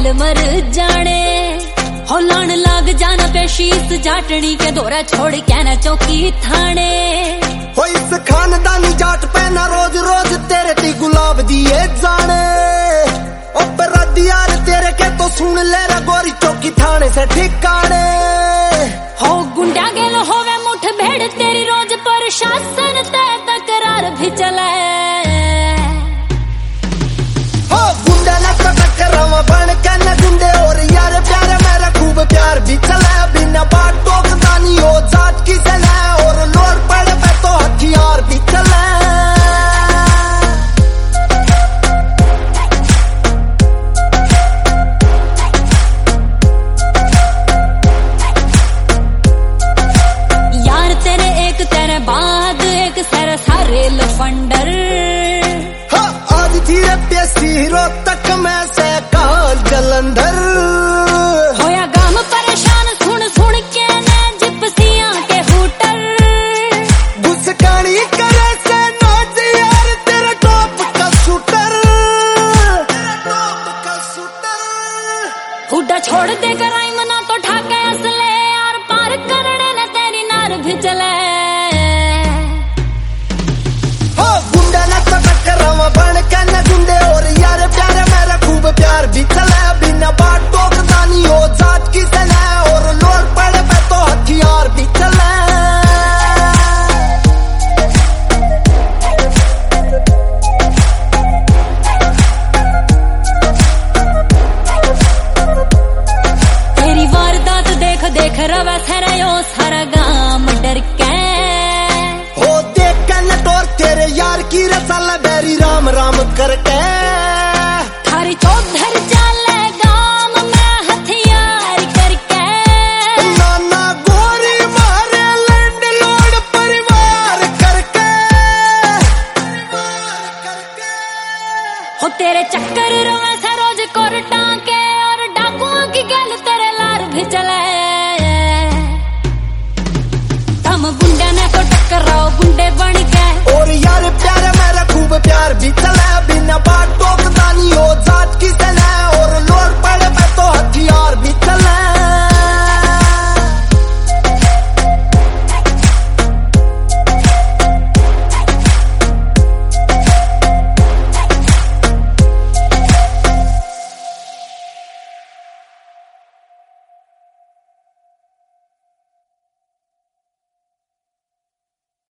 गैल मर जाने हो लान लाग जाना पे शीस जाटनी के दौरा छोड़ के ना चौकी थाने हो इस खानदानी जाट पे ना रोज रोज तेरे ती गुलाब दिए जाने पर यार तेरे के तो सुन ले रा गोरी चौकी थाने से ठिकाने हो गुंडा गेल होवे मुठ भेड़ तेरी रोज प्रशासन ते तकरार भी चले हो गुंडा ना तो टकरावा बन के न गुंडे और यार प्यार मेरा खूब प्यार भी चले बिना बात टोकदानी हो जात की चले और लोर पड़े पे तो हथियार भी चले बाद एक सर सारे लफंडर आज धीरे पेसी हीरो तक मैं से काल जलंधर होया गाम परेशान सुन सुन के ने जिप्सियां के हूटर गुस्कानी करे से नाच यार तेरा टॉप का शूटर हुड्डा छोड़ दे कर आई मना तो ठाके असले और पार करने ने तेरी नार भी चले बन के न गुंडे और यार प्यार मेरा खूब प्यार भी चले बिना बात टोकदानी हो जात की चले और लोर पड़े पे तो हथियार भी चले तेरी वारदात देख देख रवा थरे यो सारा गांव डर के हो देख के न तोर तेरे यार की रसाला बेरी राम राम करके थारी चौधर चले गांव में हथियार करके नाना गोरी मारे लैंड लॉर्ड परिवार करके हो तेरे चक्कर रोवे से रोज कोर्टां के और डाकुओं की गल तेरे लार भी चले तम गुंडे ने तो टकराओ गुंडे बन के और यार प्यार मेरा खूब प्यार भी चले बिना बात टोकदानी हो जात की चले और लोर